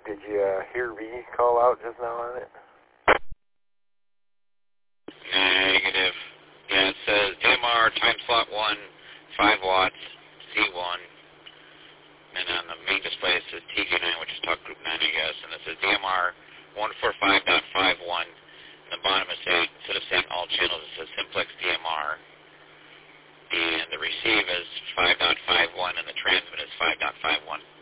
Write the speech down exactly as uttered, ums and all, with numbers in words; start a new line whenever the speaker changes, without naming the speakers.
Did you uh, hear V call out just now on it?
Negative. Yeah, it says D M R time slot one, five watts, C one. And on the main display it says T G nine, which is talk group nine, I guess. And it says D M R one forty-five point fifty-one. And the bottom is saying, instead of saying all channels, it says simplex D M R. And the receive is five point five one and the transmit is five point five one.